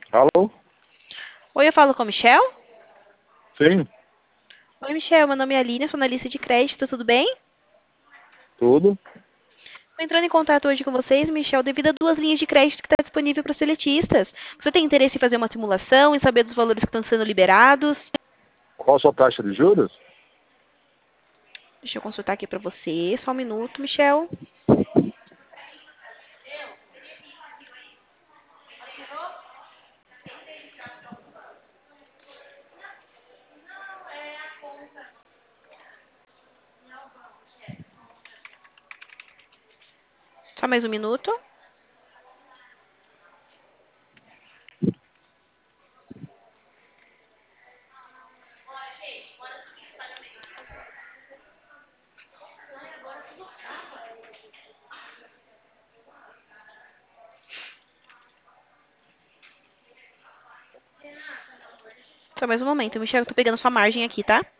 Alô? Oi, eu falo com a Michelle? Sim, Oi, Michelle, meu nome é Aline, eu sou analista de crédito, tudo bem? tudo. Estou entrando em contato hoje com vocês, Michelle, devido a duas linhas de crédito que está disponível para os seletistas. Você tem interesse em fazer uma simulação, em saber dos valores que estão sendo liberados? Qual a sua taxa de juros? Deixa eu consultar aqui para você, só um minuto, Michelle. Só mais um minuto. Só mais um momento, Michelle, eu tô pegando sua margem aqui, tá?